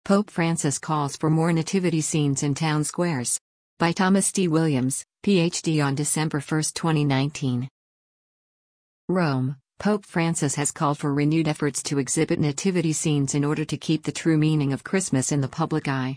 Pope Francis calls for more nativity scenes in town squares. By Thomas D. Williams, Ph.D. on December 1, 2019. Rome, Pope Francis has called for renewed efforts to exhibit nativity scenes in order to keep the true meaning of Christmas in the public eye.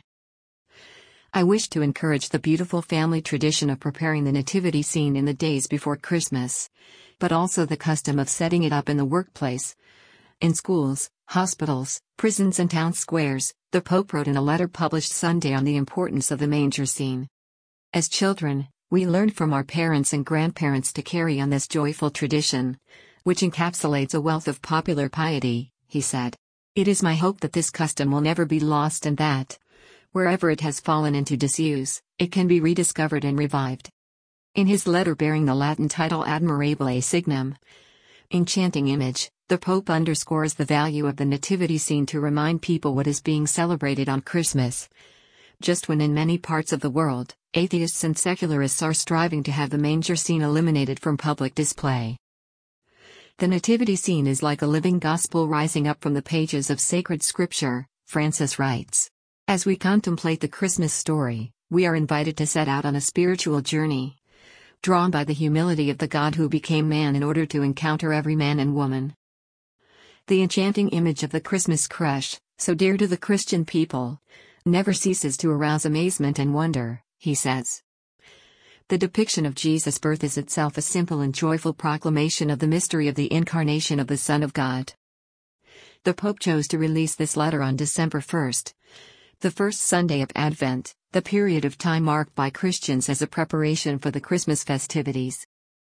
I wish to encourage the beautiful family tradition of preparing the nativity scene in the days before Christmas, but also the custom of setting it up in the workplace, in schools, hospitals, prisons and town squares, the Pope wrote in a letter published Sunday on the importance of the manger scene. As children, we learned from our parents and grandparents to carry on this joyful tradition, which encapsulates a wealth of popular piety, he said. It is my hope that this custom will never be lost and that, wherever it has fallen into disuse, it can be rediscovered and revived. In his letter bearing the Latin title Admirabile Signum, Enchanting Image, the Pope underscores the value of the nativity scene to remind people what is being celebrated on Christmas. Just when in many parts of the world, atheists and secularists are striving to have the manger scene eliminated from public display. The nativity scene is like a living gospel rising up from the pages of sacred scripture, Francis writes. As we contemplate the Christmas story, we are invited to set out on a spiritual journey, drawn by the humility of the God who became man in order to encounter every man and woman. The enchanting image of the Christmas crush, so dear to the Christian people, never ceases to arouse amazement and wonder, he says. The depiction of Jesus' birth is itself a simple and joyful proclamation of the mystery of the incarnation of the Son of God. The Pope chose to release this letter on December 1st, the first Sunday of Advent, the period of time marked by Christians as a preparation for the Christmas festivities.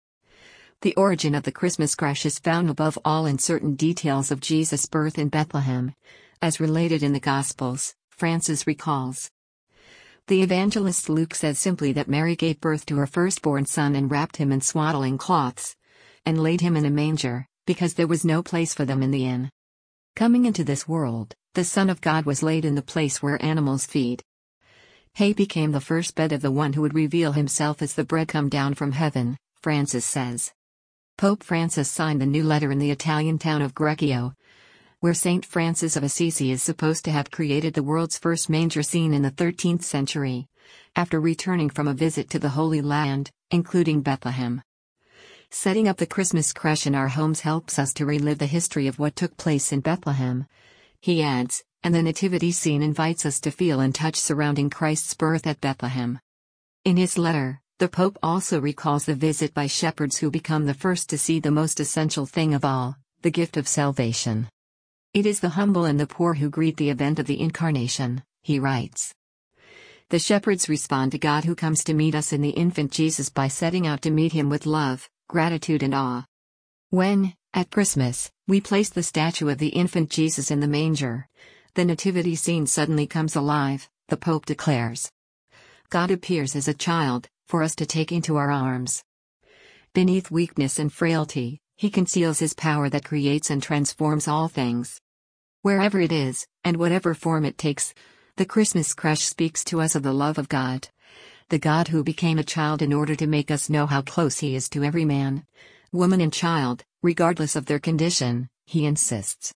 The origin of the Christmas crush is found above all in certain details of Jesus' birth in Bethlehem, as related in the Gospels, Francis recalls. The evangelist Luke says simply that Mary gave birth to her firstborn son and wrapped him in swaddling cloths, and laid him in a manger, because there was no place for them in the inn. Coming into this world, the Son of God was laid in the place where animals feed. Hay became the first bed of the one who would reveal himself as the bread come down from heaven, Francis says. Pope Francis signed the new letter in the Italian town of Greccio, where Saint Francis of Assisi is supposed to have created the world's first manger scene in the 13th century, after returning from a visit to the Holy Land, including Bethlehem. Setting up the Christmas crush in our homes helps us to relive the history of what took place in Bethlehem, he adds, and the nativity scene invites us to feel and touch surrounding Christ's birth at Bethlehem. In his letter, the Pope also recalls the visit by shepherds who become the first to see the most essential thing of all, the gift of salvation. It is the humble and the poor who greet the event of the Incarnation, he writes. The shepherds respond to God who comes to meet us in the infant Jesus by setting out to meet him with love, gratitude and awe. When, at Christmas, we place the statue of the infant Jesus in the manger, the nativity scene suddenly comes alive, the Pope declares. God appears as a child, for us to take into our arms. Beneath weakness and frailty, he conceals his power that creates and transforms all things. Wherever it is, and whatever form it takes, the Christmas crush speaks to us of the love of God. The God who became a child in order to make us know how close he is to every man, woman and child, regardless of their condition, he insists.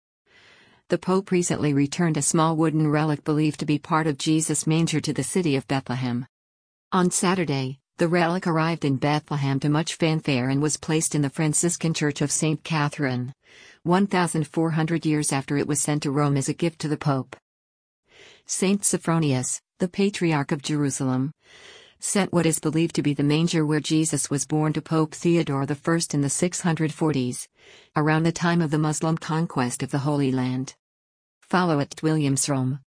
The Pope recently returned a small wooden relic believed to be part of Jesus' manger to the city of Bethlehem. On Saturday, the relic arrived in Bethlehem to much fanfare and was placed in the Franciscan Church of St. Catherine, 1,400 years after it was sent to Rome as a gift to the Pope. Saint Sophronius, the Patriarch of Jerusalem, sent what is believed to be the manger where Jesus was born to Pope Theodore I in the 640s, around the time of the Muslim conquest of the Holy Land. Follow at Williams Rome.